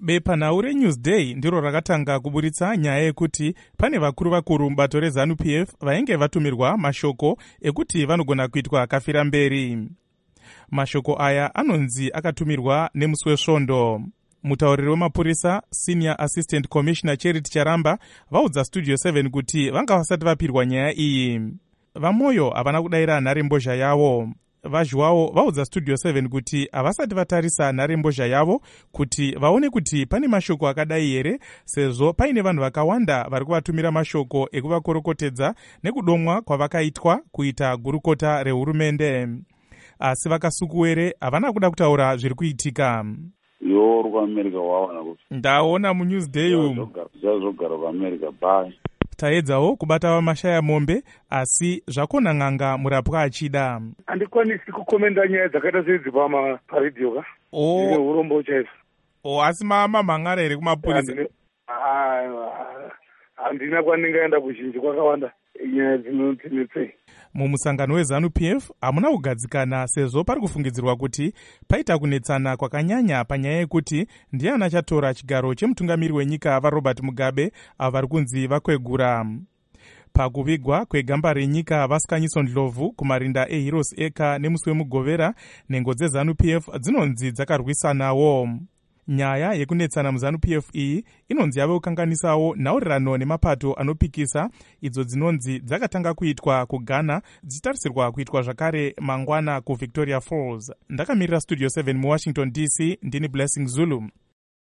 Bepanhau reNewsday ndiro rakatanga kuburitsa nyaya yekuti pane vakuru mubato reZANU-PF vainge vatumirwa mashoko ekuti vanogona kuitwa kafira mberi. Mashoko aya anonzi akatumirwa nemusi wesvondo. Mutauriri wemapurisa Senior Assistant Commissioner Charity Charamba vaudza Studio 7 kuti vanga vasati vapirwa nyaya iyi. Vamoyo havana kudayira nharembozha yavo. Vazhwawo vaudza Studio 7 kuti havasati vatarisa nharembozha yavo kuti vaone kuti pane mashoko akadai here, sezvo paine vanhu vakawanda vari kuvatumira mashoko ekuvakorokotedza nekudomwa kwavakaitwa kuita gurukota rehurumende. Asi vakasukuwere havana kuda kutaura zviri kuitika. America wawana kuti ndaona muNewsday umu zvazogara kuAmerica bye. Taedzawo kubata vamashaya mombe, asi zvakona n'anga murapwa achida. Handikwanisi kukomenda nyaya dzakaita sedzi paredhiyo ka. Urombo chaizvo. Asi mamhangara here kumapurisa? Handina kwandingaenda kuzhinji kwakawanda nyaya dzinotsinetsei. Mumusangano weZANU-PF hamuna kugadzikana sezvo pari kufungidzirwa kuti paita kunetsana kwakanyanya panyaya yekuti ndiani achatora chigaro chemutungamiri wenyika vaRobert Mugabe avo vari kunzi vakwegura. Pakuvigwa kwegamba renyika vaSikanyiso Ndlovu kumarinda eHeroes Acre nemusi wemugovera, nhengo dzeZANU-PF dzinonzi dzakarwisanawo. Nyaya yekunetsana muZANU-PF iyi inonzi yave kukanganisawo nhaurirano nemapato anopikisa idzo dzinonzi dzakatanga kuitwa kuGhana dzichitarisirwa kuitwa zvakare mangwana kuVictoria Falls. Ndakamirira Studio 7 muWashington DC, ndini Blessing Zulu.